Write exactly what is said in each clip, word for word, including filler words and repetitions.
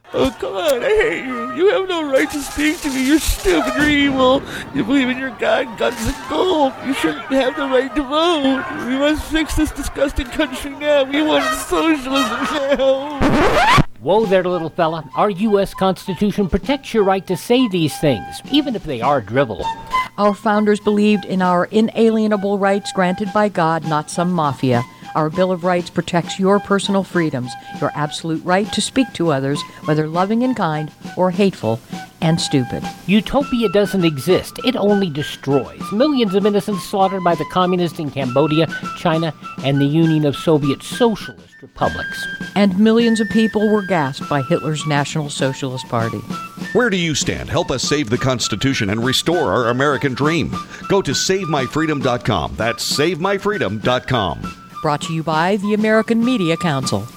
Oh, come on, I hate you. You have no right to speak to me. You're stupid, you're evil. You believe in your God, guns, and gold. You shouldn't have the right to vote. We must fix this disgusting country now. We want socialism now. Whoa there, little fella. Our U S Constitution protects your right to say these things, even if they are drivel. Our founders believed in our inalienable rights granted by God, not some mafia. Our Bill of Rights protects your personal freedoms, your absolute right to speak to others, whether loving and kind or hateful and stupid. Utopia doesn't exist. It only destroys. Millions of innocents slaughtered by the communists in Cambodia, China, and the Union of Soviet Socialist Republics. And millions of people were gassed by Hitler's National Socialist Party. Where do you stand? Help us save the Constitution and restore our American dream. Go to save my freedom dot com. That's save my freedom dot com. Brought to you by the American Media Council.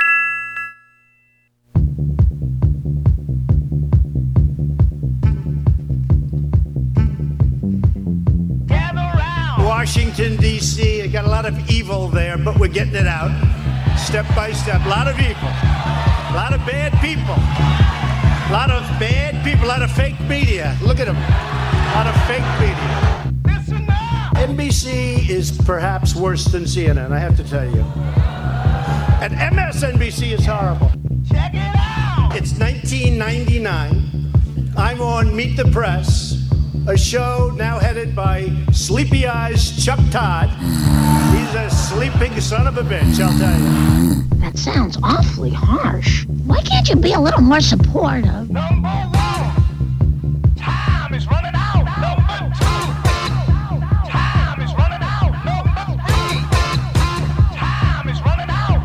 Washington, D C, I got a lot of evil there, but we're getting it out step by step. A lot of evil, a lot of bad people, a lot of bad people, a lot of fake media. Look at them, a lot of fake media. N B C is perhaps worse than C N N, I have to tell you. And M S N B C is horrible. Check it out! It's nineteen ninety-nine. I'm on Meet the Press, a show now headed by Sleepy Eyes Chuck Todd. He's a sleeping son of a bitch, I'll tell you. That sounds awfully harsh. Why can't you be a little more supportive? Number one, time is running out. Number two, time is running out. Number three, time is running out.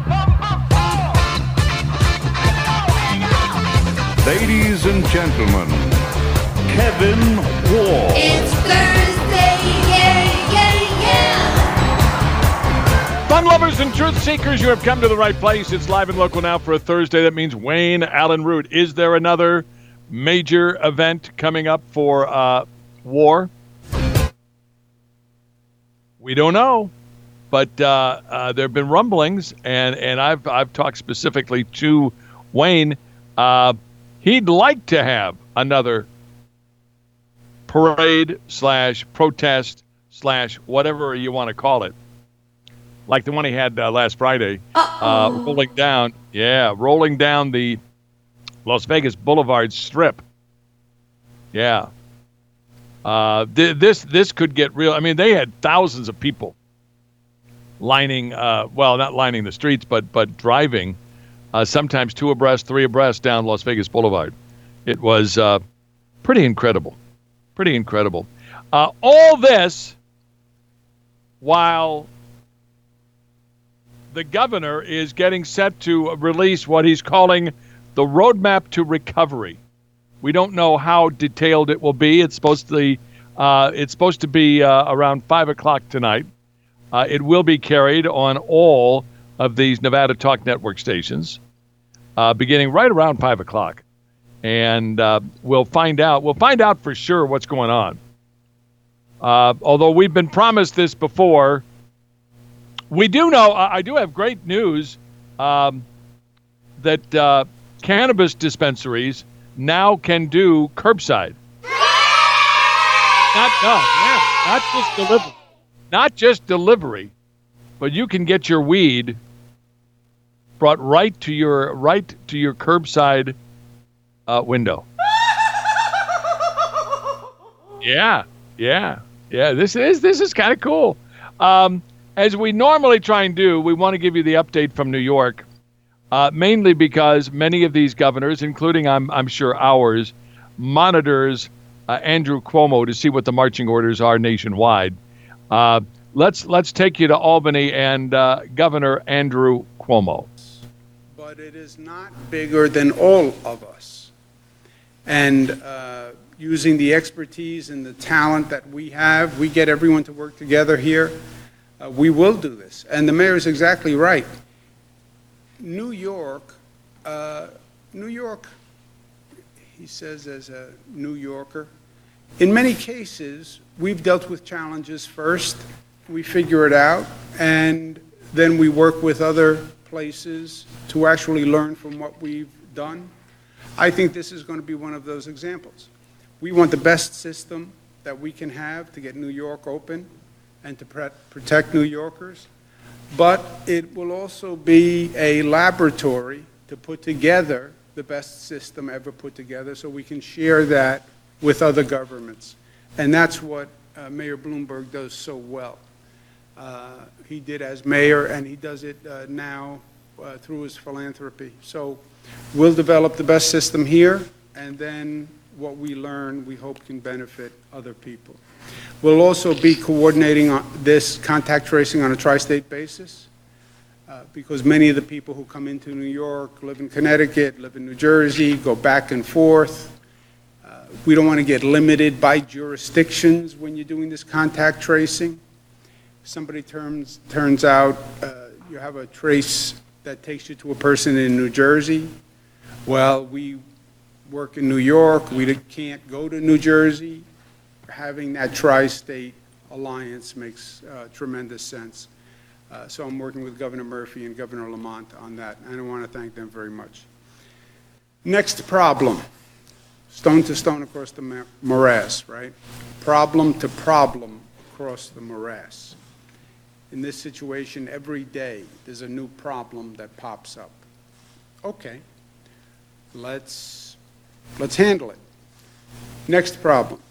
Number four. Ladies and gentlemen, Kevin Wall. It's Thursday, yeah, yeah, yeah. Fun lovers and truth seekers, you have come to the right place. It's live and local now for a Thursday. That means Wayne Allen Root. Is there another major event coming up for uh, war? We don't know, but uh, uh, there have been rumblings, and, and I've I've talked specifically to Wayne. Uh, he'd like to have another parade slash protest slash whatever you want to call it, like the one he had uh, last Friday, uh, rolling down, yeah, rolling down the Las Vegas Boulevard Strip. Yeah. Uh, th- this this could get real. I mean, they had thousands of people lining, uh, well, not lining the streets, but but driving, uh, sometimes two abreast, three abreast down Las Vegas Boulevard. It was uh, pretty incredible. Pretty incredible. Uh, all this while the governor is getting set to release what he's calling the roadmap to recovery. We don't know how detailed it will be. It's supposed to be, uh, it's supposed to be uh, around five o'clock tonight. Uh, it will be carried on all of these Nevada Talk Network stations, uh, beginning right around five o'clock. And uh, we'll find out. We'll find out for sure what's going on. Uh, although we've been promised this before, we do know. I, I do have great news um, that uh, cannabis dispensaries now can do curbside. Not no, yeah, not just delivery, not just delivery, but you can get your weed brought right to your right to your curbside uh, window. Yeah, yeah, yeah. This is this is kind of cool. Um, as we normally try and do, we want to give you the update from New York. Uh, mainly because many of these governors, including I'm, I'm sure ours, monitors uh, Andrew Cuomo to see what the marching orders are nationwide. Uh, let's let's take you to Albany and uh, Governor Andrew Cuomo. But it is not bigger than all of us. And uh, using the expertise and the talent that we have, we get everyone to work together here. Uh, we will do this. And the mayor is exactly right. New York, uh, New York, he says as a New Yorker, in many cases, we've dealt with challenges first, we figure it out, and then we work with other places to actually learn from what we've done. I think this is going to be one of those examples. We want the best system that we can have to get New York open and to pre- protect New Yorkers, but it will also be a laboratory to put together the best system ever put together so we can share that with other governments. And that's what uh, Mayor Bloomberg does so well. Uh, he did as mayor, and he does it uh, now uh, through his philanthropy. So we'll develop the best system here, and then what we learn, we hope, can benefit other people. We'll also be coordinating on this contact tracing on a tri-state basis, uh, because many of the people who come into New York live in Connecticut, live in New Jersey, go back and forth. Uh, we don't want to get limited by jurisdictions when you're doing this contact tracing. Somebody turns, turns out uh, you have a trace that takes you to a person in New Jersey. Well, we work in New York, we can't go to New Jersey. Having that tri-state alliance makes uh, tremendous sense. Uh, so I'm working with Governor Murphy and Governor Lamont on that, and I want to thank them very much. Next problem, stone to stone across the morass, right? Problem to problem across the morass. In this situation, every day there's a new problem that pops up. Okay, let's, let's handle it. Next problem.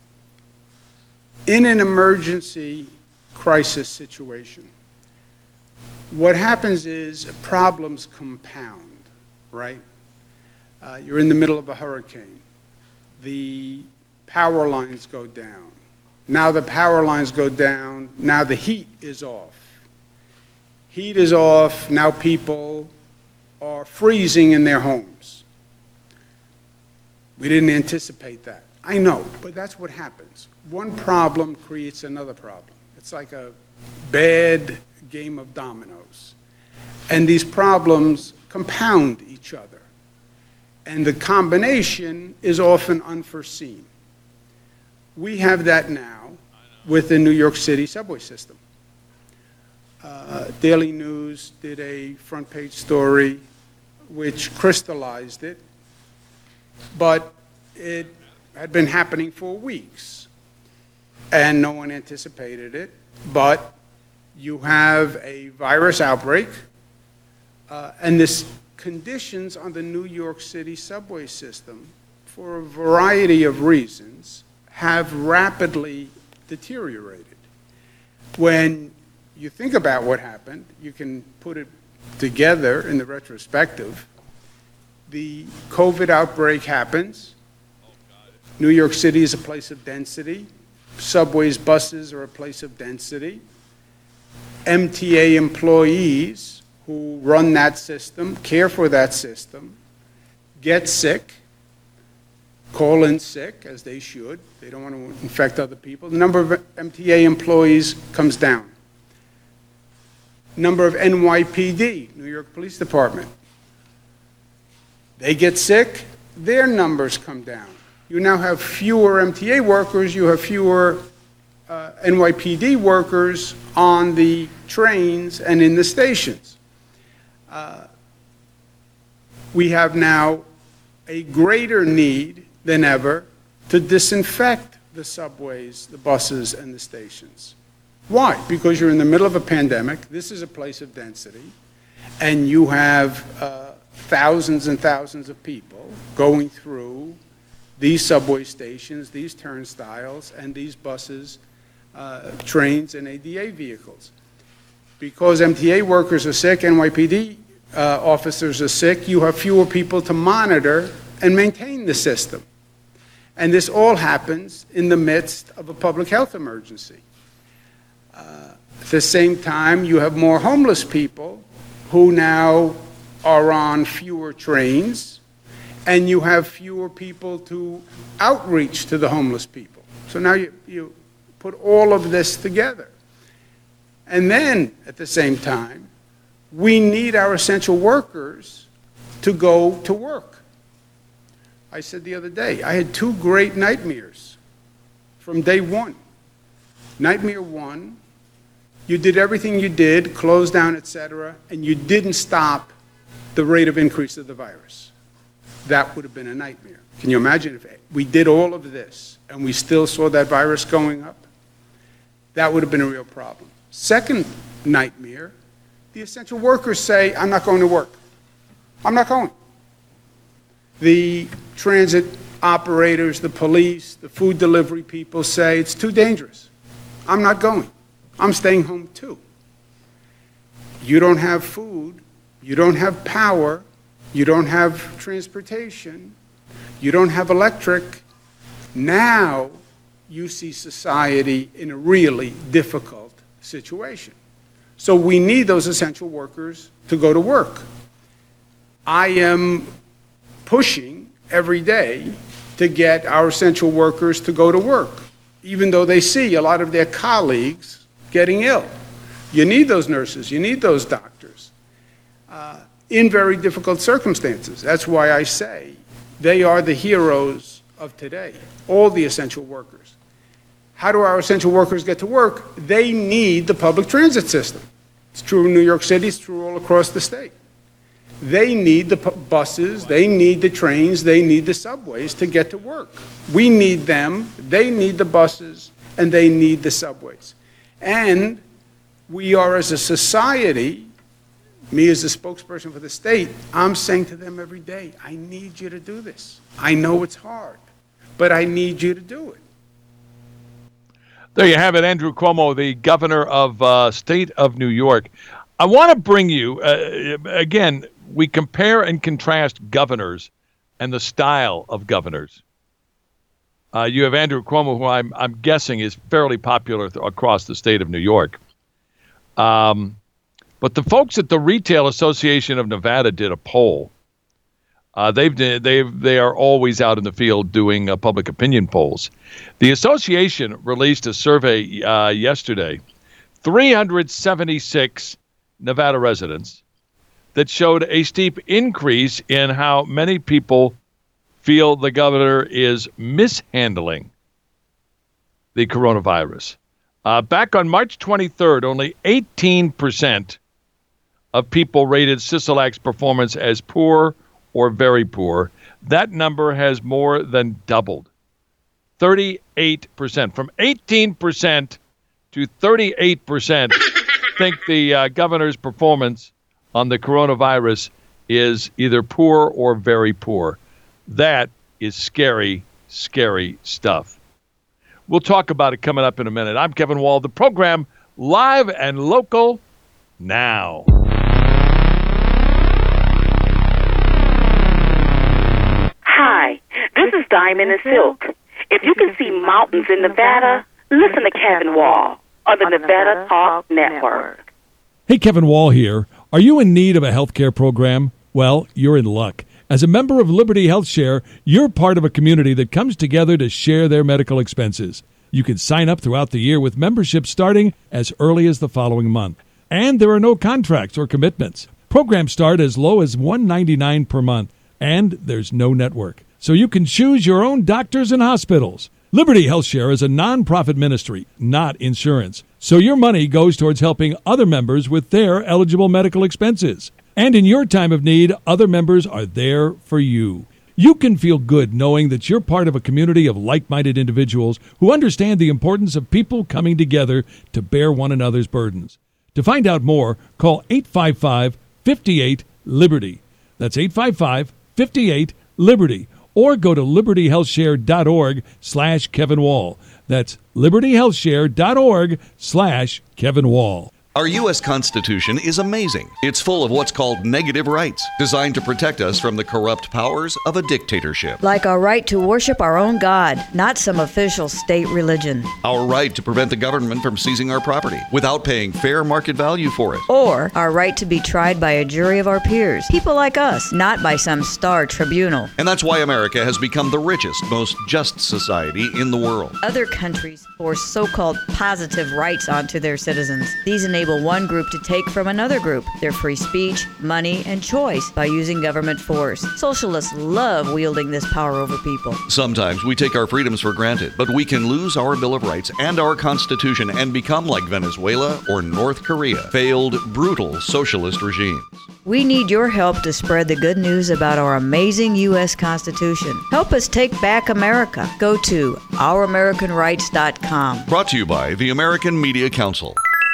In an emergency crisis situation, what happens is problems compound, right? Uh, you're in the middle of a hurricane. The power lines go down. Now the power lines go down. Now the heat is off. Heat is off. Now people are freezing in their homes. We didn't anticipate that. I know, but that's what happens. One problem creates another problem. It's like a bad game of dominoes. And these problems compound each other. And the combination is often unforeseen. We have that now with the New York City subway system. Uh, Daily News did a front page story which crystallized it, but it had been happening for weeks, and no one anticipated it. But you have a virus outbreak, uh, and this conditions on the New York City subway system, for a variety of reasons, have rapidly deteriorated. When you think about what happened, you can put it together in the retrospective. The COVID outbreak happens. New York City is a place of density. Subways, buses are a place of density. M T A employees who run that system, care for that system, get sick, call in sick, as they should. They don't want to infect other people. The number of M T A employees comes down. Number of N Y P D, New York Police Department. They get sick, their numbers come down. You now have fewer M T A workers, you have fewer uh, N Y P D workers on the trains and in the stations. Uh, we have now a greater need than ever to disinfect the subways, the buses, and the stations. Why? Because you're in the middle of a pandemic. This is a place of density, and you have uh, thousands and thousands of people going through these subway stations, these turnstiles, and these buses, uh, trains, and A D A vehicles. Because M T A workers are sick, N Y P D uh, officers are sick, you have fewer people to monitor and maintain the system. And this all happens in the midst of a public health emergency. Uh, at the same time, you have more homeless people who now are on fewer trains, and you have fewer people to outreach to the homeless people. So now you, you put all of this together. And then, at the same time, we need our essential workers to go to work. I said the other day, I had two great nightmares from day one. Nightmare one, you did everything you did, closed down, et cetera, and you didn't stop the rate of increase of the virus. that would have been a nightmare. Can you imagine if we did all of this and we still saw that virus going up? That would have been a real problem. Second nightmare, the essential workers say, I'm not going to work. I'm not going. The transit operators, the police, the food delivery people say, it's too dangerous. I'm not going. I'm staying home too. You don't have food, you don't have power, you don't have transportation, you don't have electric. Now you see society in a really difficult situation. So we need those essential workers to go to work. I am pushing every day to get our essential workers to go to work, even though they see a lot of their colleagues getting ill. You need those nurses, you need those doctors uh, in very difficult circumstances. That's why I say they are the heroes of today, all the essential workers. How do our essential workers get to work? They need the public transit system. It's true in New York City, it's true all across the state. They need the buses, they need the trains, they need the subways to get to work. We need them, they need the buses, and they need the subways. And we are, as a society, me as a spokesperson for the state, I'm saying to them every day, I need you to do this. I know it's hard, but I need you to do it. There you have it, Andrew Cuomo, the governor of uh, state of New York. I want to bring you, uh, again, we compare and contrast governors and the style of governors. Uh, you have Andrew Cuomo, who I'm, I'm guessing is fairly popular th- across the state of New York. Um, but the folks at the Retail Association of Nevada did a poll. Uh, they've they've they are always out in the field doing uh, public opinion polls. The association released a survey uh, yesterday, three hundred seventy-six Nevada residents, that showed a steep increase in how many people feel the governor is mishandling the coronavirus. Uh, back on March twenty-third, only eighteen percent of people rated Sisolak's performance as poor or very poor. That number has more than doubled. thirty-eight percent. From eighteen percent to thirty-eight percent think the uh, governor's performance on the coronavirus is either poor or very poor. That is scary, scary stuff. We'll talk about it coming up in a minute. I'm Kevin Wall, the program live and local now. Hi, this is Diamond and Silk. If you can see mountains in Nevada, listen to Kevin Wall on the Nevada Talk Network. Hey, Kevin Wall here. Are you in need of a health care program? Well, you're in luck. As a member of Liberty Health Share, you're part of a community that comes together to share their medical expenses. You can sign up throughout the year with membership starting as early as the following month. And there are no contracts or commitments. Programs start as low as one hundred ninety-nine dollars per month. And there's no network. So you can choose your own doctors and hospitals. Liberty Health Share is a nonprofit ministry, not insurance. So your money goes towards helping other members with their eligible medical expenses. And in your time of need, other members are there for you. You can feel good knowing that you're part of a community of like-minded individuals who understand the importance of people coming together to bear one another's burdens. To find out more, call eight five five, five eight, LIBERTY. That's eight five five, five eight, LIBERTY. Or go to libertyhealthshare.org slash Kevin Wall. That's libertyhealthshare.org slash Kevin Wall. Our U S Constitution is amazing. It's full of what's called negative rights, designed to protect us from the corrupt powers of a dictatorship. Like our right to worship our own God, not some official state religion. Our right to prevent the government from seizing our property without paying fair market value for it. Or our right to be tried by a jury of our peers, people like us, not by some star tribunal. And that's why America has become the richest, most just society in the world. Other countries force so-called positive rights onto their citizens. These enable enable one group to take from another group their free speech, money, and choice by using government force. Socialists love wielding this power over people. Sometimes we take our freedoms for granted, but we can lose our Bill of Rights and our Constitution and become like Venezuela or North Korea, failed, brutal socialist regimes. We need your help to spread the good news about our amazing U S Constitution. Help us take back America. Go to our american rights dot com. Brought to you by the American Media Council.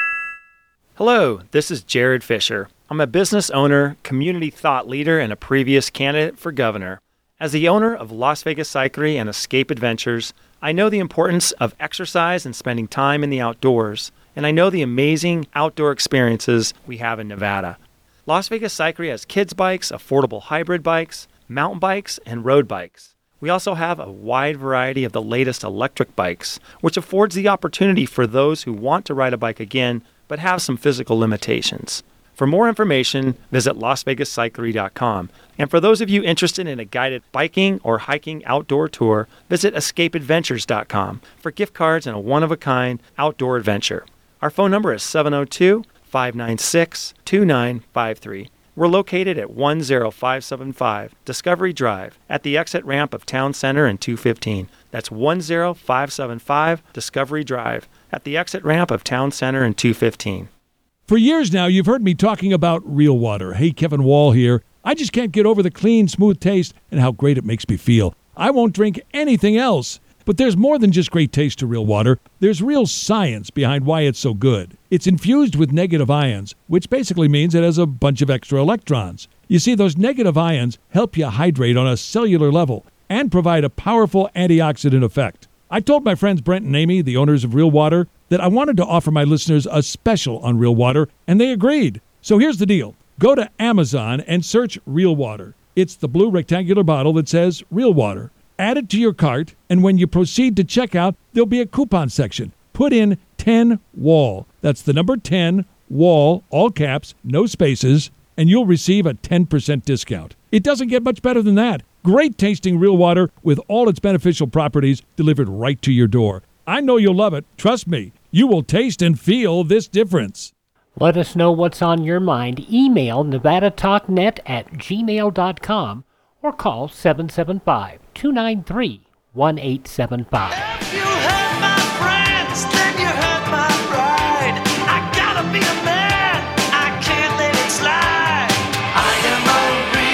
Hello, this is Jared Fisher. I'm a business owner, community thought leader, and a previous candidate for governor. As the owner of Las Vegas Cyclery and Escape Adventures, I know the importance of exercise and spending time in the outdoors, and I know the amazing outdoor experiences we have in Nevada. Las Vegas Cyclery has kids bikes, affordable hybrid bikes, mountain bikes, and road bikes. We also have a wide variety of the latest electric bikes, which affords the opportunity for those who want to ride a bike again but have some physical limitations. For more information, visit las vegas cyclery dot com. And for those of you interested in a guided biking or hiking outdoor tour, visit escape adventures dot com for gift cards and a one-of-a-kind outdoor adventure. Our phone number is seven oh two, five nine six, two nine five three. We're located at one oh five seven five Discovery Drive at the exit ramp of Town Center and two fifteen. That's one oh five seven five Discovery Drive at the exit ramp of Town Center and two fifteen. For years now, you've heard me talking about real water. Hey, Kevin Wall here. I just can't get over the clean, smooth taste and how great it makes me feel. I won't drink anything else. But there's more than just great taste to real water. There's real science behind why it's so good. It's infused with negative ions, which basically means it has a bunch of extra electrons. You see, those negative ions help you hydrate on a cellular level and provide a powerful antioxidant effect. I told my friends Brent and Amy, the owners of Real Water, that I wanted to offer my listeners a special on Real Water, and they agreed. So here's the deal. Go to Amazon and search Real Water. It's the blue rectangular bottle that says Real Water. Add it to your cart, and when you proceed to checkout, there'll be a coupon section. Put in ten W A L. That's the number ten, W A L, all caps, no spaces, and you'll receive a ten percent discount. It doesn't get much better than that. Great tasting real water with all its beneficial properties delivered right to your door. I know you'll love it. Trust me, you will taste and feel this difference. Let us know what's on your mind. Email nevada talk net at gmail dot com or call seven seven five, two nine three, one eight seven five. If you hurt my friends, then you hurt my pride. I gotta be a man, I can't let it slide. I am a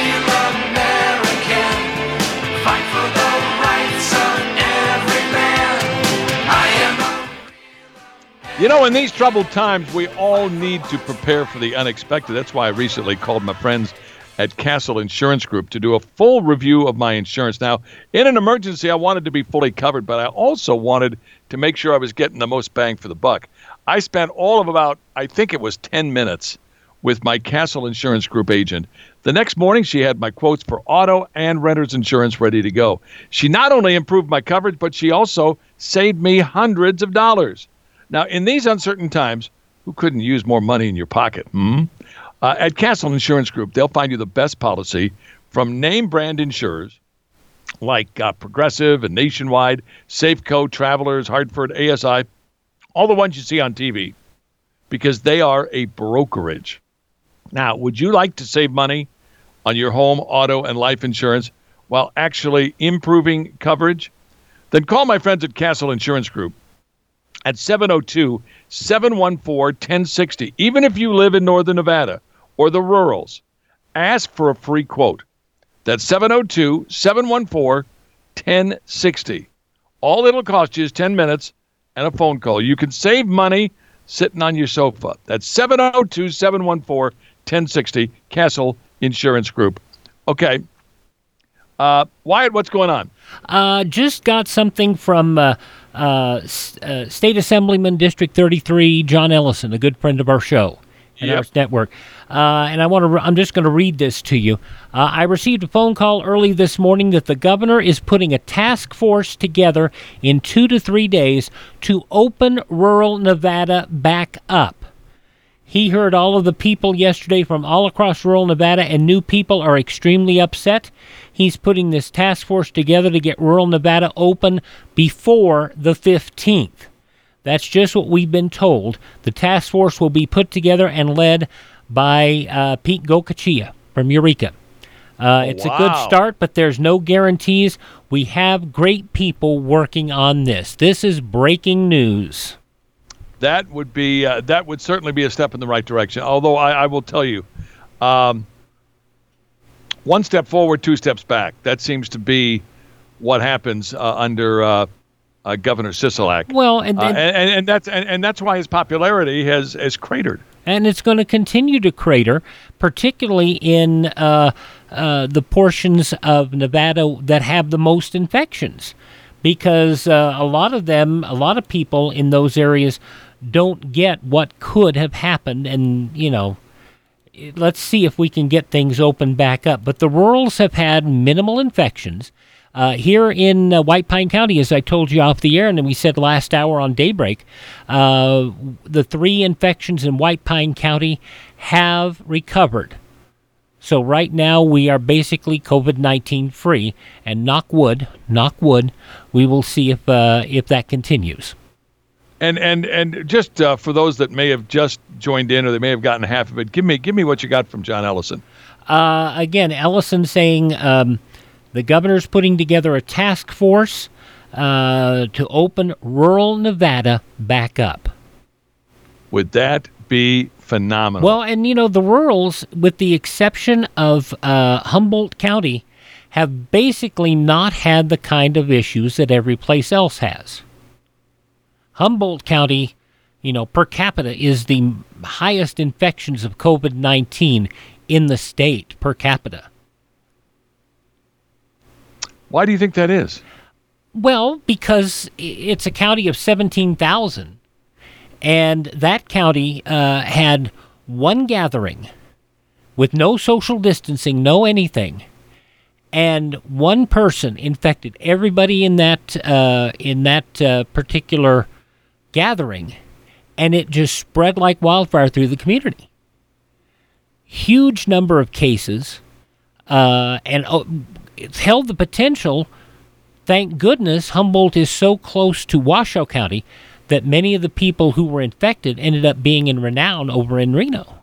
real American, fight for the rights of every man. I am a You know, in these troubled times, we all need to prepare for the unexpected. That's why I recently called my friends at Castle Insurance Group to do a full review of my insurance. Now, in an emergency, I wanted to be fully covered, but I also wanted to make sure I was getting the most bang for the buck. I spent all of about, I think it was ten minutes with my Castle Insurance Group agent. The next morning, she had my quotes for auto and renter's insurance ready to go. She not only improved my coverage, but she also saved me hundreds of dollars. Now, in these uncertain times, who couldn't use more money in your pocket? Hmm? Uh, at Castle Insurance Group, they'll find you the best policy from name brand insurers like uh, Progressive and Nationwide, Safeco, Travelers, Hartford, A S I, all the ones you see on T V, because they are a brokerage. Now, would you like to save money on your home, auto, and life insurance while actually improving coverage? Then call my friends at Castle Insurance Group at seven oh two, seven one four, one oh six oh. Even if you live in Northern Nevada or the rurals, ask for a free quote. That's seven oh two, seven one four, one oh six oh. All it'll cost you is ten minutes and a phone call. You can save money sitting on your sofa. That's seven oh two, seven one four, one oh six oh, Castle Insurance Group. Okay. Uh, Wyatt, what's going on? Uh, just got something from uh, uh, uh, State Assemblyman District thirty-three, John Ellison, a good friend of our show and Yep. our network. Uh, and I want to. Re- I'm just going to read this to you. Uh, I received a phone call early this morning that the governor is putting a task force together in two to three days to open rural Nevada back up. He heard all of the people yesterday from all across rural Nevada, and new people are extremely upset. He's putting this task force together to get rural Nevada open before the fifteenth. That's just what we've been told. The task force will be put together and led by uh, Pete Gokachia from Eureka. Uh, it's wow. a good start, but there's no guarantees. We have great people working on this. This is breaking news. That would be uh, that would certainly be a step in the right direction. Although I, I will tell you, um, one step forward, two steps back. That seems to be what happens uh, under uh, uh, Governor Sisolak. Well, and, uh, and, and and that's and, and that's why his popularity has has cratered. And it's going to continue to crater, particularly in uh, uh, the portions of Nevada that have the most infections, because uh, a lot of them, a lot of people in those areas don't get what could have happened. And, you know, let's see if we can get things open back up. But the rurals have had minimal infections. Uh, here in uh, White Pine County, as I told you off the air, and then we said last hour on Daybreak, uh, the three infections in White Pine County have recovered. So right now we are basically COVID nineteen free, and knock wood, knock wood, we will see if uh, if that continues. And and and just uh, for those that may have just joined in or they may have gotten half of it, give me give me what you got from John Ellison. Uh, again, Ellison saying. Um, The governor's putting together a task force uh, to open rural Nevada back up. Would that be phenomenal? Well, and you know, the rurals, with the exception of uh, Humboldt County, have basically not had the kind of issues that every place else has. Humboldt County, you know, per capita is the highest infections of COVID nineteen in the state per capita. Why do you think that is? Well, because it's a county of seventeen thousand, and that county uh, had one gathering with no social distancing, no anything, and one person infected everybody in that uh, in that uh, particular gathering, and it just spread like wildfire through the community. Huge number of cases, uh, and oh, it's held the potential. Thank goodness Humboldt is so close to Washoe County that many of the people who were infected ended up being in renown over in Reno.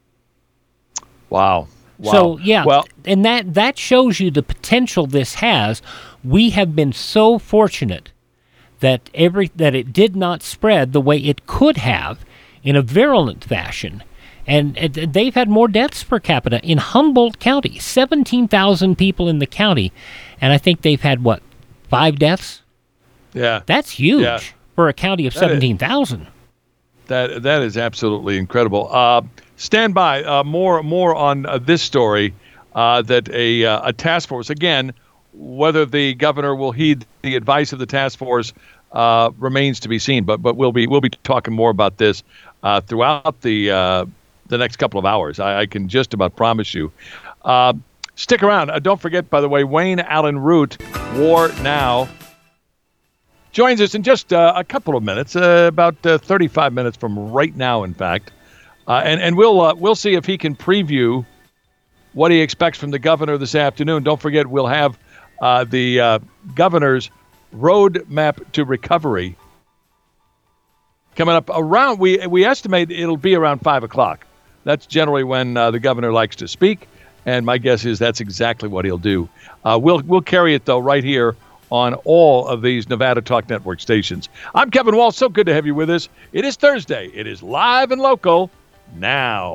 Wow. Wow. So, yeah, well, and that, that shows you the potential this has. We have been so fortunate that every that it did not spread the way it could have in a virulent fashion. And uh, they've had more deaths per capita in Humboldt County, seventeen thousand people in the county, and I think they've had, what, five deaths? Yeah. That's huge yeah. for a county of seventeen thousand. That That is absolutely incredible. Uh, stand by. Uh, more more on uh, this story, uh, that a, uh, a task force, again, whether the governor will heed the advice of the task force uh, remains to be seen, but but we'll be we'll be talking more about this uh, throughout the uh, the next couple of hours. I, I can just about promise you. Uh, stick around. Uh, don't forget, by the way, Wayne Allen Root, War Now, joins us in just uh, a couple of minutes, uh, about uh, thirty-five minutes from right now, in fact, uh, and and we'll uh, we'll see if he can preview what he expects from the governor this afternoon. Don't forget, we'll have uh, the uh, governor's roadmap to recovery coming up around. We we estimate it'll be around five o'clock. That's generally when uh, the governor likes to speak, and my guess is that's exactly what he'll do. Uh, we'll we'll carry it though right here on all of these Nevada Talk Network stations. I'm Kevin Walsh. So good to have you with us. It is Thursday. It is live and local now.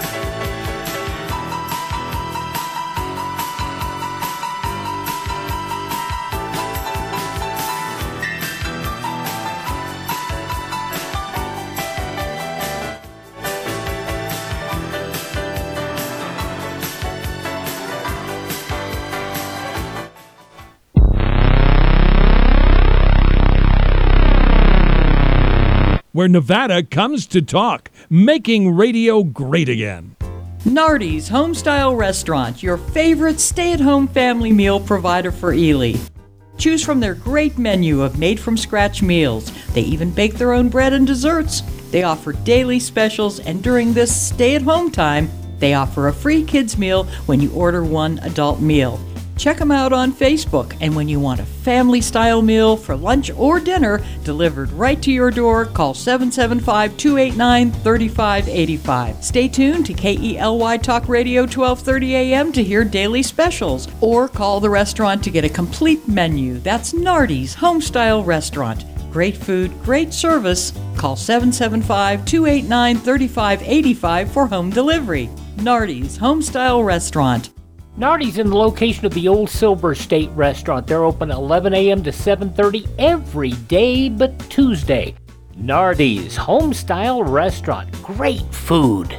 Where Nevada comes to talk, making radio great again. Nardi's Homestyle Restaurant, your favorite stay-at-home family meal provider for Ely. Choose from their great menu of made-from-scratch meals. They even bake their own bread and desserts. They offer daily specials, and during this stay-at-home time, they offer a free kids meal when you order one adult meal. Check them out on Facebook. And when you want a family-style meal for lunch or dinner delivered right to your door, call seven seven five, two eight nine, three five eight five. Stay tuned to K E L Y Talk Radio twelve thirty a.m. to hear daily specials, or call the restaurant to get a complete menu. That's Nardi's Homestyle Restaurant. Great food, great service. Call seven seven five, two eight nine, three five eight five for home delivery. Nardi's Homestyle Restaurant. Nardi's in the location of the Old Silver State Restaurant. They're open eleven a.m. to seven thirty every day but Tuesday. Nardi's Homestyle Restaurant. Great food.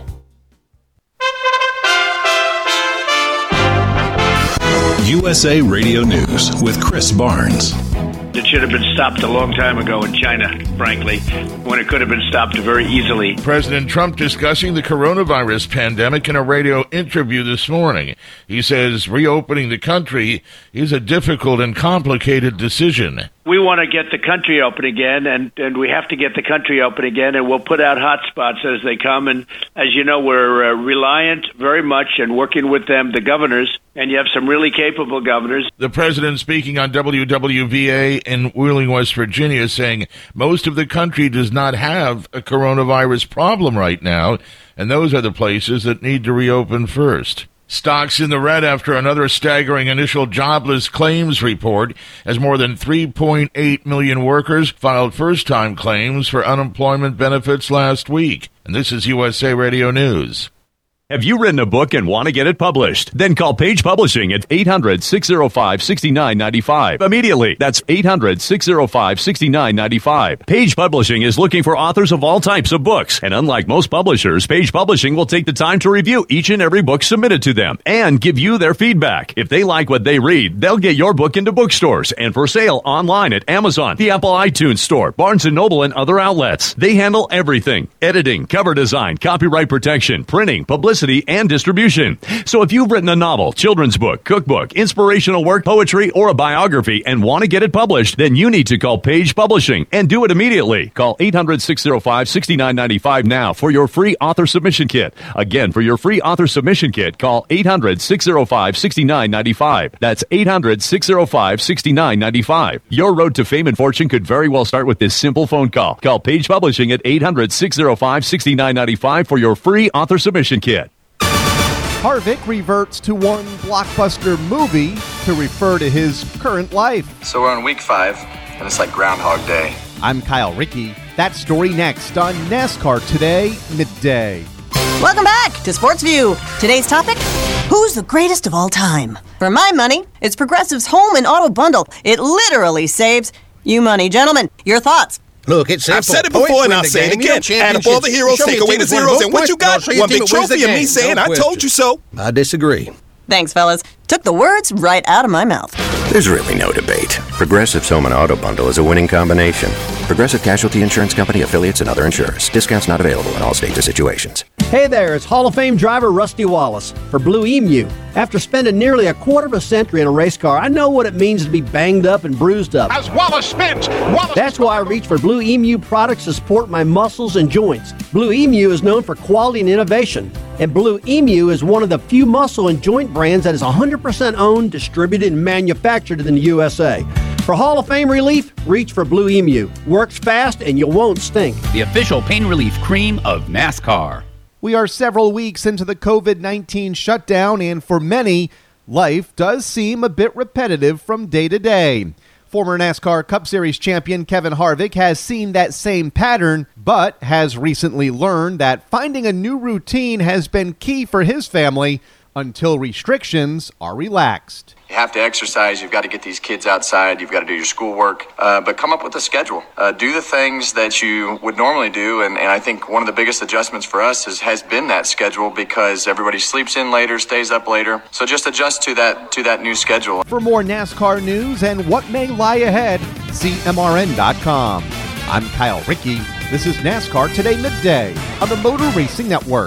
U S A Radio News with Chris Barnes. It should have been stopped a long time ago in China, frankly, when it could have been stopped very easily. President Trump discussing the coronavirus pandemic in a radio interview this morning. He says reopening the country is a difficult and complicated decision. We want to get the country open again, and, and we have to get the country open again, and we'll put out hot spots as they come. And as you know, we're uh, reliant very much and working with them, the governors, and you have some really capable governors. The president speaking on W W V A in Wheeling, West Virginia, saying most of the country does not have a coronavirus problem right now, and those are the places that need to reopen first. Stocks in the red after another staggering initial jobless claims report, as more than three point eight million workers filed first-time claims for unemployment benefits last week. And this is U S A Radio News. Have you written a book and want to get it published? Then call Page Publishing at eight hundred, six oh five, six nine nine five. Immediately. That's eight hundred, six oh five, six nine nine five. Page Publishing is looking for authors of all types of books. And unlike most publishers, Page Publishing will take the time to review each and every book submitted to them and give you their feedback. If they like what they read, they'll get your book into bookstores and for sale online at Amazon, the Apple iTunes Store, Barnes and Noble, and other outlets. They handle everything: editing, cover design, copyright protection, printing, publicity, and distribution. So if you've written a novel, children's book, cookbook, inspirational work, poetry, or a biography and want to get it published, then you need to call Page Publishing and do it immediately. Call eight hundred, six oh five, six nine nine five now for your free author submission kit. Again, for your free author submission kit, call eight hundred, six oh five, six nine nine five. That's eight hundred, six oh five, six nine nine five. Your road to fame and fortune could very well start with this simple phone call. Call Page Publishing at eight hundred, six oh five, six nine nine five for your free author submission kit. Harvick reverts to one blockbuster movie to refer to his current life. So we're on week five, and it's like Groundhog Day. I'm Kyle Rickey. That story next on NASCAR Today, midday. Welcome back to Sports View. Today's topic, who's the greatest of all time? For my money, it's Progressive's Home and Auto Bundle. It literally saves you money. Gentlemen, your thoughts? Look, it's simple. I've said it before and I'll say it again. Add up all the heroes, take away the zeros, and what you got? One big trophy and me saying, I told you so. I disagree. Thanks, fellas. Took the words right out of my mouth. There's really no debate. Progressive's Home and Auto Bundle is a winning combination. Progressive Casualty Insurance Company, affiliates, and other insurers. Discounts not available in all states or situations. Hey there, it's Hall of Fame driver Rusty Wallace for Blue Emu. After spending nearly a quarter of a century in a race car, I know what it means to be banged up and bruised up. As Wallace spins, Wallace... That's why I reach for Blue Emu products to support my muscles and joints. Blue Emu is known for quality and innovation. And Blue Emu is one of the few muscle and joint brands that is one hundred percent owned, distributed, and manufactured in the U S A. For Hall of Fame relief, reach for Blue Emu. Works fast and you won't stink. The official pain relief cream of NASCAR. We are several weeks into the covid nineteen shutdown, and for many, life does seem a bit repetitive from day to day. Former NASCAR Cup Series champion Kevin Harvick has seen that same pattern, but has recently learned that finding a new routine has been key for his family until restrictions are relaxed. You have to exercise, you've got to get these kids outside, you've got to do your schoolwork, uh, but come up with a schedule. Uh, do the things that you would normally do, and, and I think one of the biggest adjustments for us is, has been that schedule, because everybody sleeps in later, stays up later, so just adjust to that to that new schedule. For more NASCAR news and what may lie ahead, C M R N dot com. I'm Kyle Rickey. This is NASCAR Today Midday on the Motor Racing Network.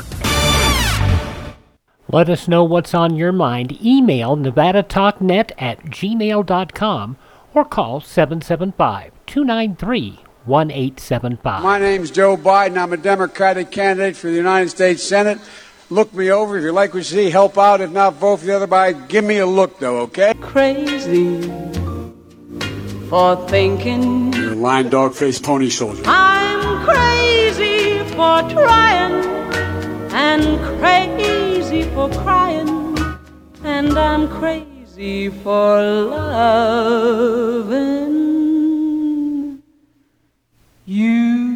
Let us know what's on your mind. Email nevada talk net at gmail dot com or call seven seven five, two nine three, one eight seven five. My name's Joe Biden. I'm a Democratic candidate for the United States Senate. Look me over. If you like what you see, help out. If not, vote for the other guy. Give me a look, though, okay? Crazy for thinking. You're a lying dog-faced pony soldier. I'm crazy for trying and crazy for crying, and I'm crazy for loving you.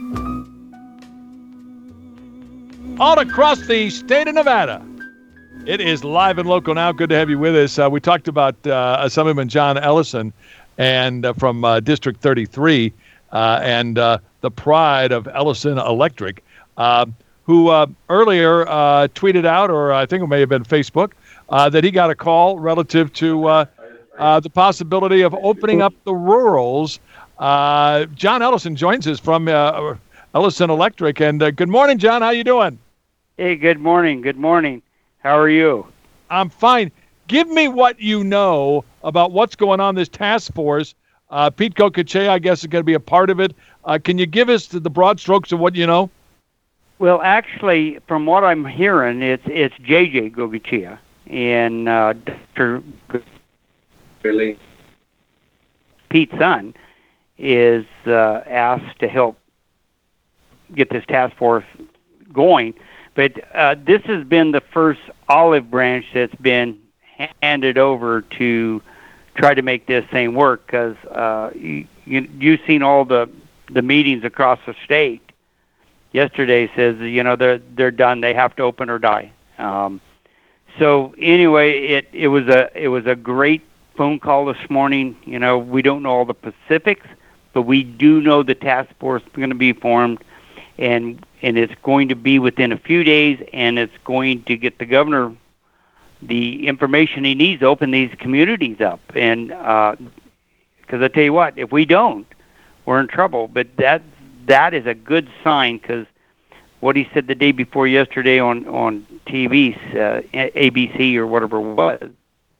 All across the state of Nevada. It is live and local now. Good to have you with us. Uh, we talked about uh, Assemblyman John Ellison and uh, from uh, District thirty-three uh, and uh, the pride of Ellison Electric, uh, who uh, earlier uh, tweeted out, or I think it may have been Facebook, uh, that he got a call relative to uh, uh, the possibility of opening up the rurals. Uh, John Ellison joins us from uh, Ellison Electric. And uh, good morning, John. How you doing? Hey, good morning. Good morning. How are you? I'm fine. Give me what you know about what's going on in this task force. Uh, Pete Kokoche, I guess, is going to be a part of it. Uh, can you give us the, the broad strokes of what you know? Well, actually, from what I'm hearing, it's it's J J Gogochea and uh, Doctor Really? Pete's son is uh, asked to help get this task force going. But uh, this has been the first olive branch that's been handed over to try to make this thing work, because uh, you, you, you've seen all the, the meetings across the state. Yesterday says, you know, they're, they're done. They have to open or die. Um, so anyway, it, it was a it was a great phone call this morning. You know, we don't know all the specifics, but we do know the task force is going to be formed. And and it's going to be within a few days, and it's going to get the governor the information he needs to open these communities up. And because uh, I tell you what, if we don't, we're in trouble. But that that is a good sign, because what he said the day before yesterday on on T V, uh, A B C or whatever it was,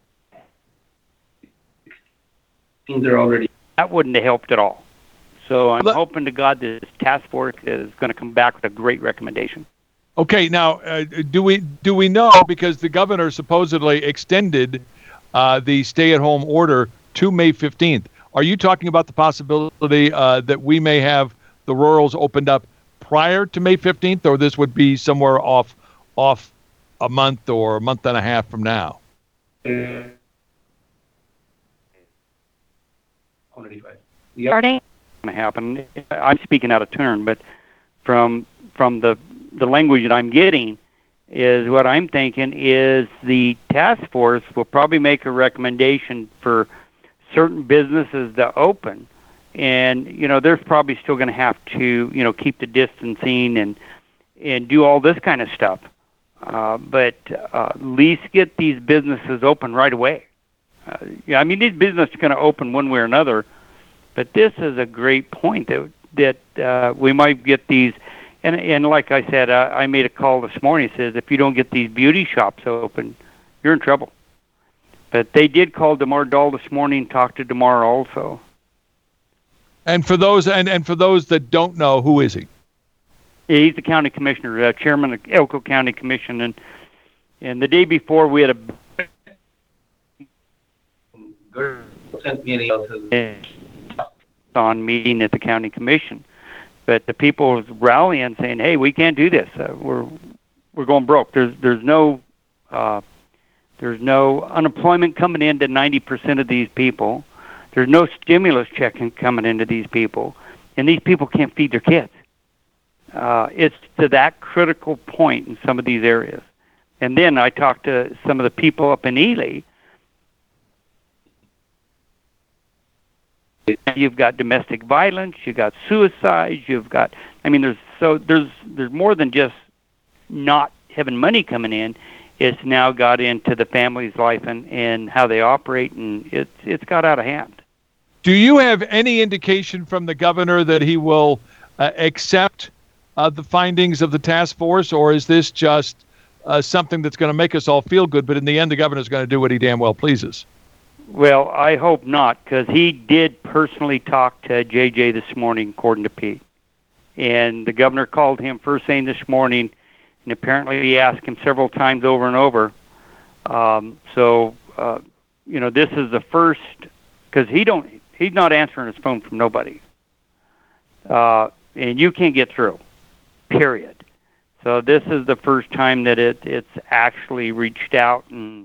things are already that wouldn't have helped at all. So I'm hoping to God this task force is going to come back with a great recommendation. Okay, now uh, do we do we know, because the governor supposedly extended uh, the stay-at-home order to May fifteenth? Are you talking about the possibility uh, that we may have the rurals opened up prior to May fifteenth, or this would be somewhere off off a month or a month and a half from now? Starting going to happen. I'm speaking out of turn, but from from the the language that I'm getting is what I'm thinking is the task force will probably make a recommendation for certain businesses to open, and you know they're probably still going to have to you know keep the distancing and and do all this kind of stuff, uh, but uh, at least get these businesses open right away. Uh, yeah, I mean these businesses are going to open one way or another. But this is a great point that that uh, we might get these, and and like I said, uh, I made a call this morning. It says if you don't get these beauty shops open, you're in trouble. But they did call DeMar Dahl this morning, talk to DeMar also. And for those and, and for those that don't know, who is he? He's the county commissioner, uh, chairman of Elko County Commission, and and the day before we had a sent me an email to on meeting at the county commission, but the people was rallying saying, "Hey, we can't do this. Uh, we're we're going broke. There's there's no uh, there's no unemployment coming into ninety percent of these people. There's no stimulus check coming into these people, and these people can't feed their kids. Uh, it's to that critical point in some of these areas." And then I talked to some of the people up in Ely. You've got domestic violence, you've got suicides, you've got, I mean, there's so there's there's more than just not having money coming in. It's now got into the family's life and, and how they operate, and it's it's got out of hand. Do you have any indication from the governor that he will uh, accept uh, the findings of the task force, or is this just uh, something that's going to make us all feel good, but in the end the governor's going to do what he damn well pleases? Well, I hope not, because he did personally talk to J J this morning, according to Pete. And the governor called him first thing this morning, and apparently he asked him several times over and over. Um, so, uh, you know, this is the first, because he don't, he's not answering his phone from nobody. Uh, and you can't get through, period. So this is the first time that it, it's actually reached out and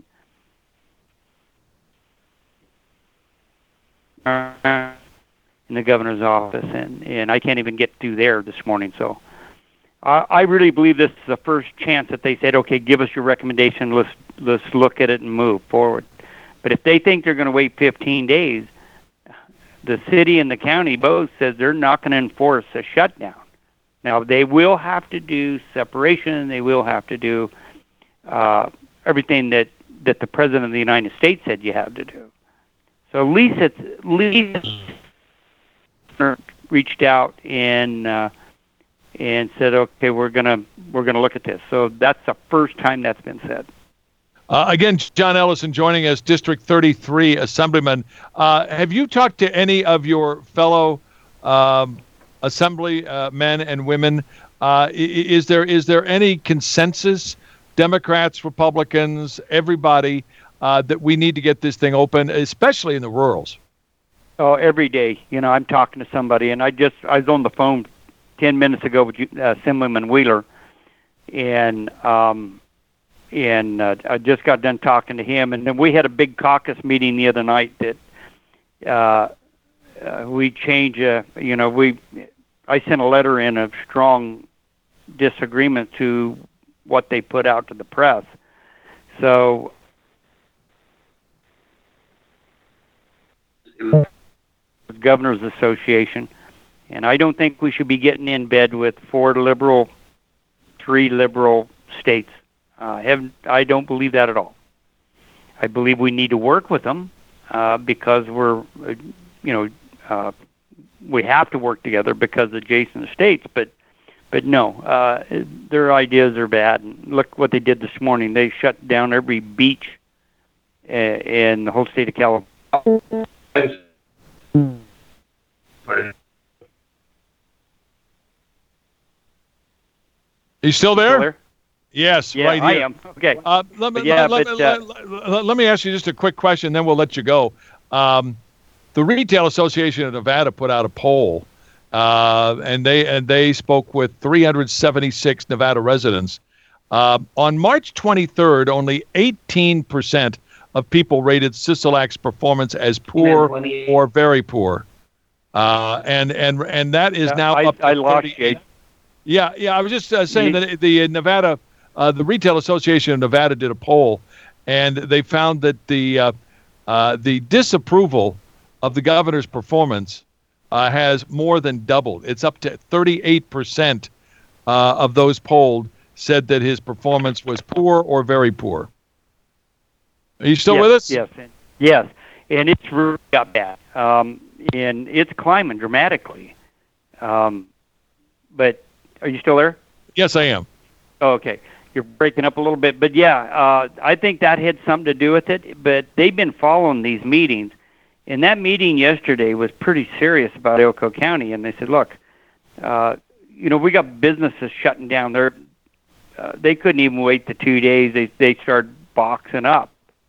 uh, in the governor's office, and, and I can't even get through there this morning. So I, I really believe this is the first chance that they said, okay, give us your recommendation, let's, let's look at it and move forward. But if they think they're going to wait fifteen days, the city and the county both says they're not going to enforce a shutdown. Now, they will have to do separation. They will have to do uh, everything that, that the President of the United States said you have to do. So at least it's at least reached out and uh, and said, okay, we're gonna we're gonna look at this. So that's the first time that's been said. Uh, again, John Ellison joining us, District thirty-three Assemblyman. Uh, have you talked to any of your fellow um, Assembly uh, men and women? Uh, is there is there any consensus, Democrats, Republicans, everybody, uh, that we need to get this thing open, especially in the rurals? Oh, every day. You know, I'm talking to somebody, and I just I was on the phone ten minutes ago with uh, Assemblyman Wheeler, and um, and uh, I just got done talking to him, and then we had a big caucus meeting the other night that uh, uh, we change. Uh, you know, we I sent a letter in of strong disagreement to what they put out to the press. So. Governors Association, and I don't think we should be getting in bed with four liberal, three liberal states. Uh, have, I don't believe that at all. I believe we need to work with them uh, because we're, uh, you know, uh, we have to work together because of adjacent states. But, but no, uh, their ideas are bad. And look what they did this morning. They shut down every beach uh, in the whole state of California. You still there? Still there? Yes, yeah, right here. I am. Okay. Uh, let, me, yeah, let, but, let, uh, let, let, let me ask you just a quick question, then we'll let you go. Um, the Retail Association of Nevada put out a poll, uh, and they and they spoke with three hundred seventy-six Nevada residents. Uh, on March twenty-third, only eighteen percent of people rated Sisolak's performance as poor or very poor. Uh, and and and that is Yeah, now I- up to I lost thirty-eight. you. Yeah, yeah. I was just uh, saying You- that the Nevada, uh, the Retail Association of Nevada did a poll, and they found that the uh, uh, the disapproval of the governor's performance uh, has more than doubled. It's up to thirty-eight percent uh, of those polled said that his performance was poor or very poor. Are you still yes, with us? Yes, and, yes, and it's really got bad, um, and it's climbing dramatically. Um, but are you still there? Yes, I am. Oh, okay, you're breaking up a little bit, but yeah, uh, I think that had something to do with it. But they've been following these meetings, and that meeting yesterday was pretty serious about Elko County, and they said, look, uh, you know, we got businesses shutting down. They're, uh, they couldn't even wait the two days. They they started boxing up.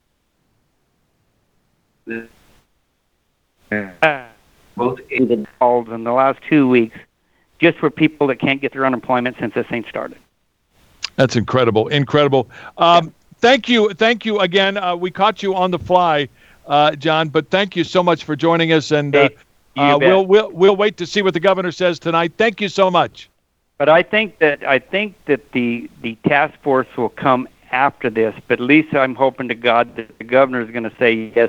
Both calls in the last two weeks, just for people that can't get their unemployment since this thing started. That's incredible, incredible. Um, thank you, thank you again. Uh, we caught you on the fly, uh, John, but thank you so much for joining us, and uh, Hey, you uh, bet. we'll we'll we'll wait to see what the governor says tonight. Thank you so much. But I think that I think that the the task force will come after this. But at least I'm hoping to God that the governor is going to say yes.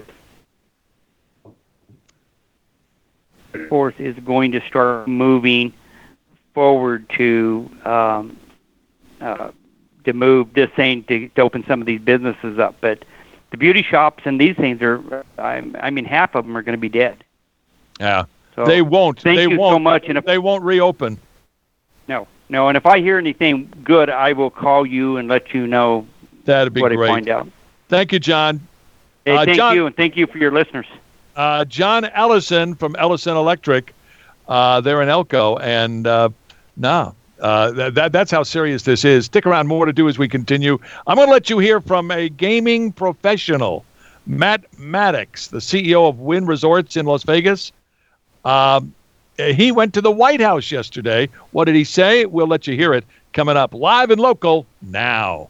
The force is going to start moving forward to um, uh, to move this thing to, to open some of these businesses up. But the beauty shops and these things are, I, I mean, half of them are going to be dead. Yeah, So they won't. Thank they you won't. so much. And if, they won't reopen. No, no. And if I hear anything good, I will call you and let you know. That'd be what great. I find out. Thank you, John. Hey, Uh, thank John- you, and thank you for your listeners. Uh, John Ellison from Ellison Electric. Uh, they're in Elko, and uh, nah, Uh, that, that That's how serious this is. Stick around. More to do as we continue. I'm going to let you hear from a gaming professional, Matt Maddox, the C E O of Wynn Resorts in Las Vegas. Um, he went to the White House yesterday. What did he say? We'll let you hear it coming up live and local now.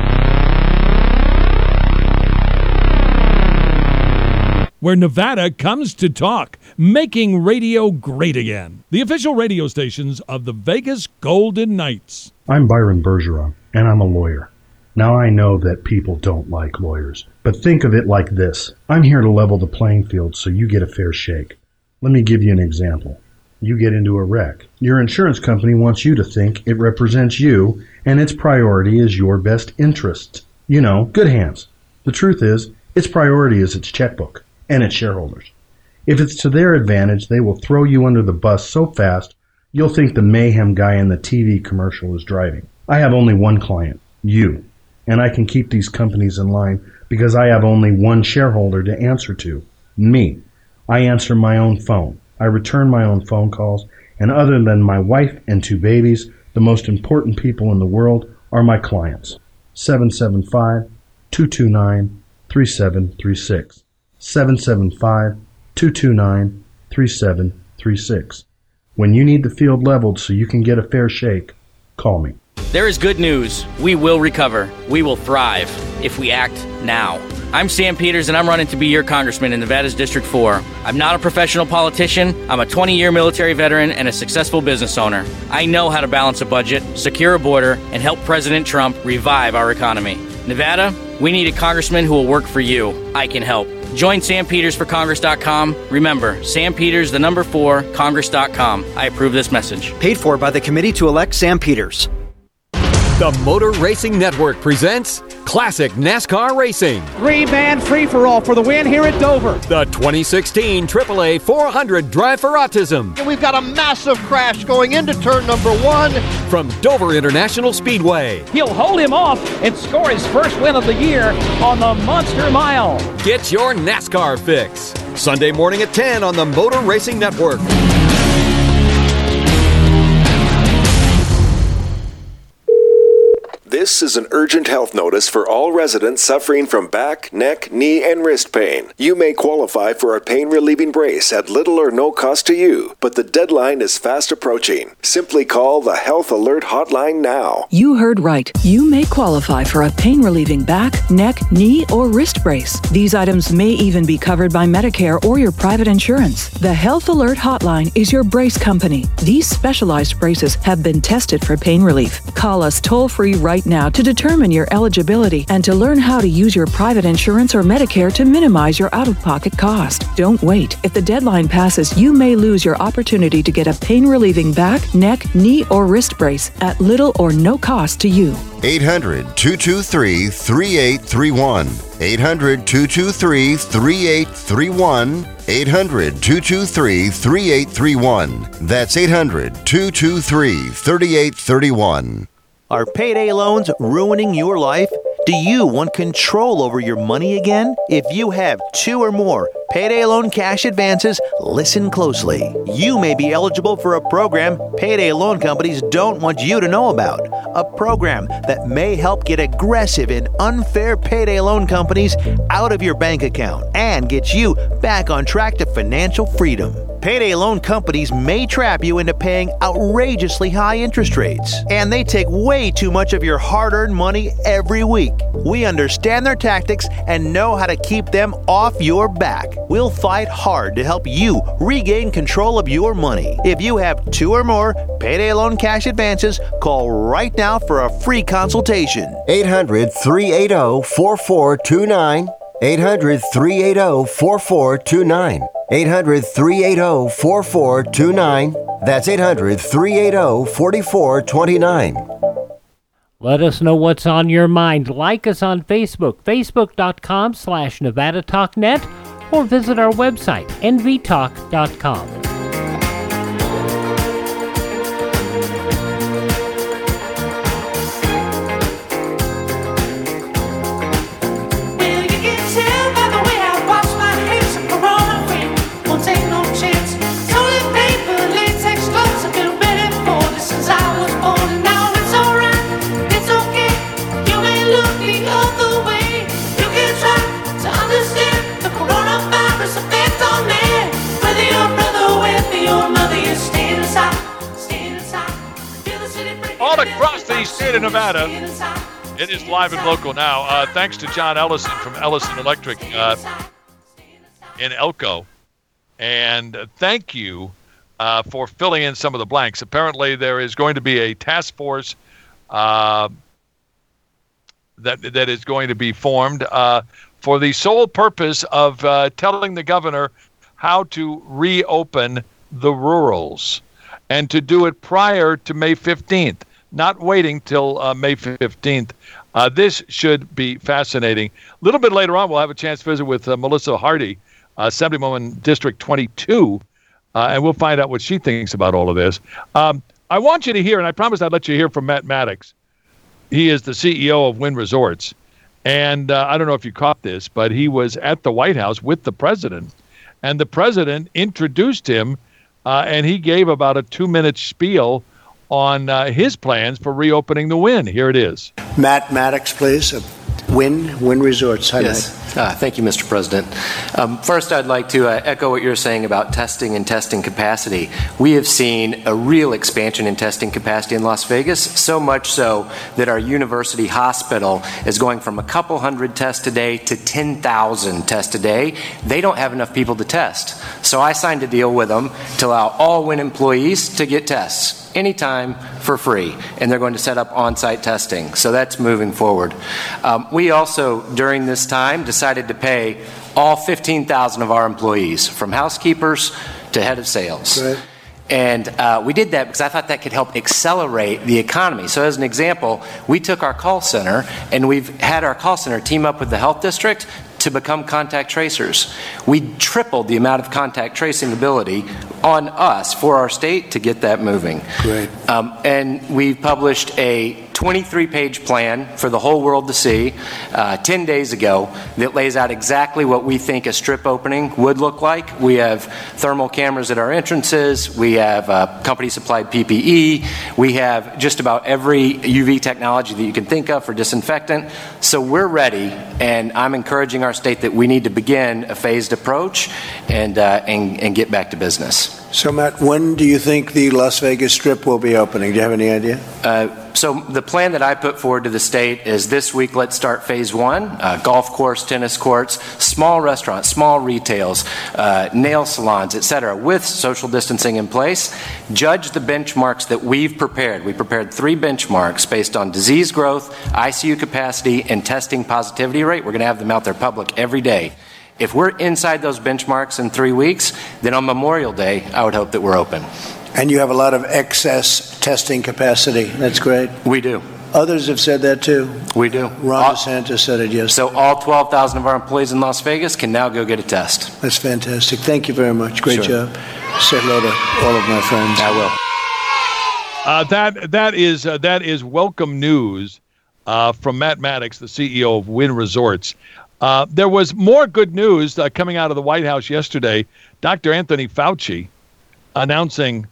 Where Nevada comes to talk, making radio great again. The official radio stations of the Vegas Golden Knights. I'm Byron Bergeron, and I'm a lawyer. Now I know that people don't like lawyers, but think of it like this. I'm here to level the playing field so you get a fair shake. Let me give you an example. You get into a wreck. Your insurance company wants you to think it represents you, and its priority is your best interest. You know, good hands. The truth is, its priority is its checkbook and its shareholders. If it's to their advantage, they will throw you under the bus so fast, you'll think the mayhem guy in the T V commercial is driving. I have only one client, you, and I can keep these companies in line because I have only one shareholder to answer to, me. I answer my own phone. I return my own phone calls, and other than my wife and two babies, the most important people in the world are my clients. seven seven five, two two nine, three seven three six. seven seven five, two two nine, three seven three six. When you need the field leveled so you can get a fair shake, call me. There is good news. We will recover. We will thrive if we act now. I'm Sam Peters, and I'm running to be your congressman in Nevada's District four. I'm not a professional politician. I'm a twenty-year military veteran and a successful business owner. I know how to balance a budget, secure a border, and help President Trump revive our economy. Nevada, we need a congressman who will work for you. I can help. Join sam peters for congress dot com. Remember, Sam Peters, the number four, congress dot com. I approve this message. Paid for by the committee to elect Sam Peters. The Motor Racing Network presents Classic NASCAR Racing. Three-man free-for-all for the win here at Dover. The twenty sixteen triple A four hundred Drive for Autism. And we've got a massive crash going into turn number one. From Dover International Speedway. He'll hold him off and score his first win of the year on the Monster Mile. Get your NASCAR fix. Sunday morning at ten on the Motor Racing Network. This is an urgent health notice for all residents suffering from back, neck, knee, and wrist pain. You may qualify for a pain-relieving brace at little or no cost to you, but the deadline is fast approaching. Simply call the Health Alert Hotline now. You heard right. You may qualify for a pain-relieving back, neck, knee, or wrist brace. These items may even be covered by Medicare or your private insurance. The Health Alert Hotline is your brace company. These specialized braces have been tested for pain relief. Call us toll-free right now to determine your eligibility and to learn how to use your private insurance or Medicare to minimize your out-of-pocket cost. Don't wait. If the deadline passes, you may lose your opportunity to get a pain-relieving back, neck, knee, or wrist brace at little or no cost to you. eight hundred, two two three, three eight three one. eight hundred, two two three, three eight three one. eight hundred, two two three, three eight three one. That's eight hundred, two two three, three eight three one. Are payday loans ruining your life? Do you want control over your money again? If you have two or more payday loan cash advances, listen closely. You may be eligible for a program payday loan companies don't want you to know about. A program that may help get aggressive and unfair payday loan companies out of your bank account and get you back on track to financial freedom. Payday loan companies may trap you into paying outrageously high interest rates, and they take way too much of your hard-earned money every week. We understand their tactics and know how to keep them off your back. We'll fight hard to help you regain control of your money. If you have two or more payday loan cash advances, call right now for a free consultation. eight hundred, three eight zero, four four two nine. eight hundred, three eight zero, four four two nine. eight hundred, three eight zero, four four two nine. That's eight hundred, three eight zero, four four two nine. Let us know what's on your mind. Like us on Facebook, facebook.com slash Nevada Talk Net, or visit our website, N V talk dot com. Take no chance. Toilet paper, latex gloves. I've been ready for this since I was born. down there, whether your brother, whether your mother, you stay inside, stay inside. Feel the city break. All across the state of Nevada, it is live and local now. Uh, thanks to John Ellison from Ellison Electric uh, in Elko. And uh, thank you uh, for filling in some of the blanks. Apparently, there is going to be a task force uh, that that is going to be formed uh, for the sole purpose of uh, telling the governor how to reopen the rurals, and to do it prior to May fifteenth, not waiting till uh, May fifteenth. Uh, this should be fascinating. A little bit later on, we'll have a chance to visit with uh, Melissa Hardy, uh, Assemblywoman District twenty-two, uh, and we'll find out what she thinks about all of this. Um, I want you to hear, and I promised I'd let you hear from Matt Maddox. He is the C E O of Wynn Resorts. And uh, I don't know if you caught this, but he was at the White House with the president. And the president introduced him, uh, and he gave about a two-minute spiel on uh, his plans for reopening the Wynn. Here it is. Matt Maddox, please. Uh, Wynn, Wynn Resorts. Hi, yes. Uh, thank you, Mister President. Um, first, I'd like to uh, echo what you're saying about testing and testing capacity. We have seen a real expansion in testing capacity in Las Vegas, so much so that our university hospital is going from a couple hundred tests a day to ten thousand tests a day. They don't have enough people to test. So I signed a deal with them to allow all Wynn employees to get tests anytime for free, and they're going to set up on-site testing. So that's moving forward. Um, we also, during this time, decided to pay all fifteen thousand of our employees, from housekeepers to head of sales. Right. And uh, we did that because I thought that could help accelerate the economy. So as an example, we took our call center, and we've had our call center team up with the health district to become contact tracers. We tripled the amount of contact tracing ability on us for our state to get that moving. Great. Um, and we published a twenty-three page plan for the whole world to see uh, ten days ago that lays out exactly what we think a strip opening would look like. We have thermal cameras at our entrances. We have uh, company-supplied P P E. We have just about every U V technology that you can think of for disinfectant. So we're ready, and I'm encouraging our state that we need to begin a phased approach and, uh, and, and get back to business. So, Matt, when do you think the Las Vegas Strip will be opening? Do you have any idea? Uh, so the plan that I put forward to the state is this week, let's start phase one, uh, golf course, tennis courts, small restaurants, small retails, uh, nail salons, et cetera, with social distancing in place. Judge the benchmarks that we've prepared. We prepared three benchmarks based on disease growth, I C U capacity, and testing positivity rate. We're going to have them out there public every day. If we're inside those benchmarks in three weeks, then on Memorial Day, I would hope that we're open. And you have a lot of excess testing capacity. That's great. We do. Others have said that too. We do. Ron all, DeSantis said it yesterday. So all twelve thousand of our employees in Las Vegas can now go get a test. That's fantastic. Thank you very much. Great sure. job. Say hello to all of my friends. I will. Uh, that that is uh, that is welcome news uh, from Matt Maddox, the C E O of Wynn Resorts. Uh, there was more good news uh, coming out of the White House yesterday. Doctor Anthony Fauci announcing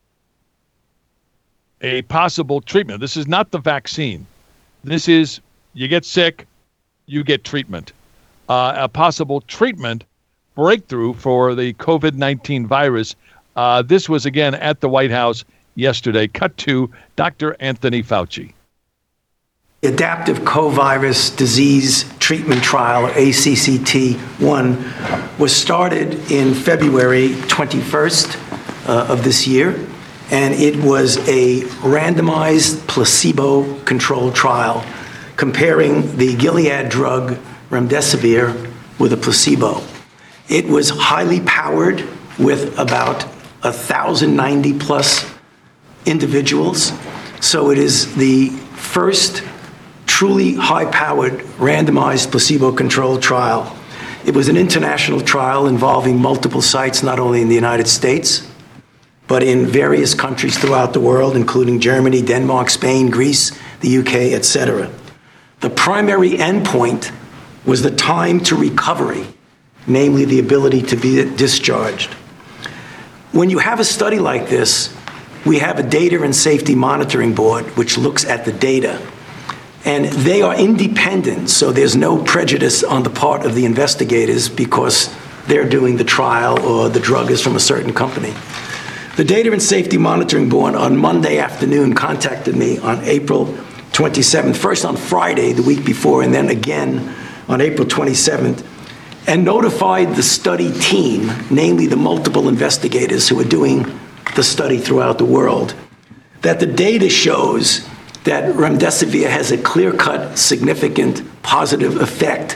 a possible treatment. This is not the vaccine. This is, you get sick, you get treatment. Uh, a possible treatment breakthrough for the covid nineteen virus. Uh, this was, again, at the White House yesterday. Cut to Doctor Anthony Fauci. The Adaptive Covirus Disease Treatment Trial, or A C C T one, was started in February twenty-first uh, of this year, and it was a randomized placebo-controlled trial comparing the Gilead drug remdesivir with a placebo. It was highly powered with about one thousand ninety plus individuals, so it is the first truly high-powered, randomized, placebo-controlled trial. It was an international trial involving multiple sites, not only in the United States, but in various countries throughout the world, including Germany, Denmark, Spain, Greece, the U K, et cetera. The primary endpoint was the time to recovery, namely the ability to be discharged. When you have a study like this, we have a data and safety monitoring board which looks at the data. And they are independent, so there's no prejudice on the part of the investigators because they're doing the trial or the drug is from a certain company. The Data and Safety Monitoring Board on Monday afternoon contacted me on April twenty-seventh, first on Friday the week before, and then again on April twenty-seventh, and notified the study team, namely the multiple investigators who are doing the study throughout the world, that the data shows that remdesivir has a clear-cut, significant positive effect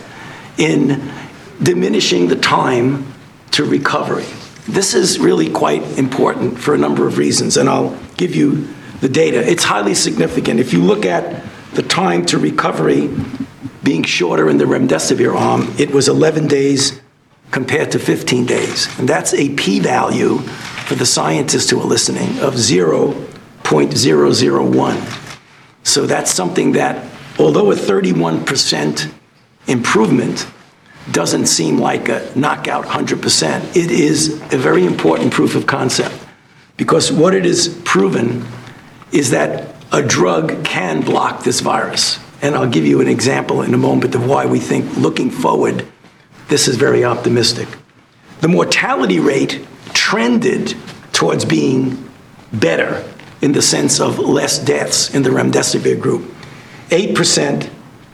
in diminishing the time to recovery. This is really quite important for a number of reasons, and I'll give you the data. It's highly significant. If you look at the time to recovery being shorter in the remdesivir arm, it was eleven days compared to fifteen days. And that's a p-value for the scientists who are listening of zero point zero zero one. So that's something that, although a thirty-one percent improvement doesn't seem like a knockout one hundred percent, it is a very important proof of concept, because what it is proven is that a drug can block this virus. And I'll give you an example in a moment of why we think, looking forward, this is very optimistic. The mortality rate trended towards being better in the sense of less deaths in the remdesivir group, eight percent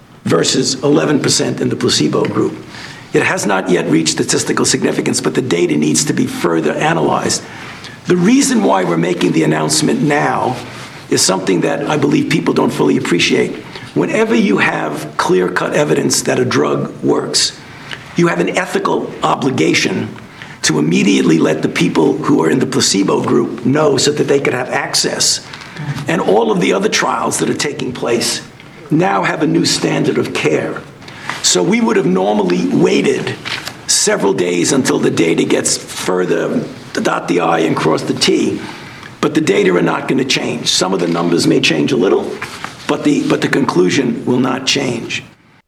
versus eleven percent in the placebo group. It has not yet reached statistical significance, but the data needs to be further analyzed. The reason why we're making the announcement now is something that I believe people don't fully appreciate. Whenever you have clear-cut evidence that a drug works, you have an ethical obligation to immediately let the people who are in the placebo group know so that they could have access. And all of the other trials that are taking place now have a new standard of care. So we would have normally waited several days until the data gets further, to dot the I and cross the T, but the data are not going to change. Some of the numbers may change a little, but the, but the conclusion will not change.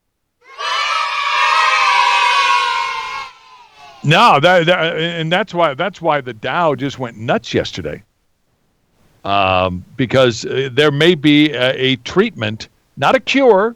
No, that, that, and that's why that's why the Dow just went nuts yesterday. Um, because uh, there may be a, a treatment, not a cure,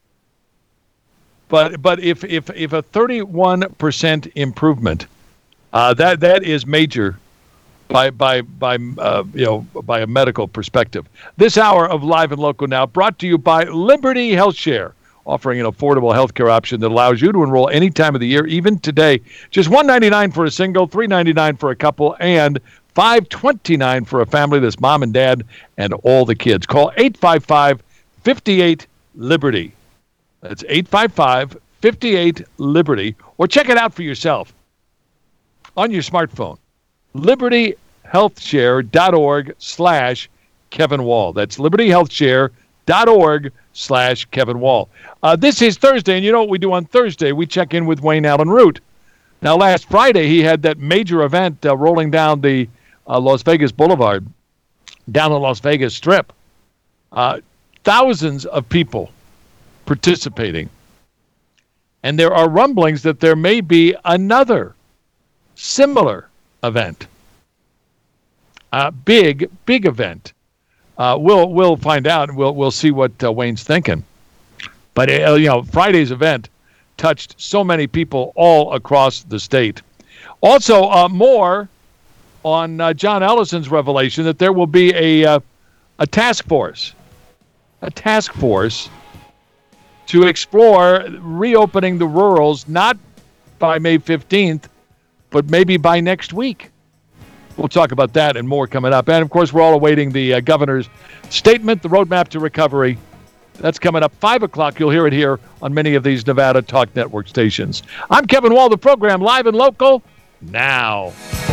but but if if if a thirty-one percent improvement, uh, that that is major by by by uh, you know by a medical perspective. This hour of Live and Local Now brought to you by Liberty HealthShare, offering an affordable healthcare option that allows you to enroll any time of the year, even today. Just one hundred ninety-nine dollars for a single, three hundred ninety-nine dollars for a couple, and five hundred twenty-nine dollars for a family that's mom and dad and all the kids. Call eight five five, five eight, Liberty. That's eight five five, five eight, Liberty. Or check it out for yourself on your smartphone. liberty health share dot org slash Kevin Wall. That's liberty health share dot org slash Kevin Wall. Uh, this is Thursday, and you know what we do on Thursday? We check in with Wayne Allen Root. Now, last Friday, he had that major event uh, rolling down the uh, Las Vegas Boulevard, down the Las Vegas Strip. Uh, thousands of people participating. And there are rumblings that there may be another similar event. A big, big event. Uh, we'll we'll find out, and we'll we'll see what uh, Wayne's thinking. But uh, you know, Friday's event touched so many people all across the state. Also, uh, more on uh, John Ellison's revelation that there will be a uh, a task force, a task force to explore reopening the rurals, not by May fifteenth, but maybe by next week. We'll talk about that and more coming up. And, of course, we're all awaiting the uh, governor's statement, the roadmap to recovery. That's coming up five o'clock. You'll hear it here on many of these Nevada Talk Network stations. I'm Kevin Wall, the program live and local now.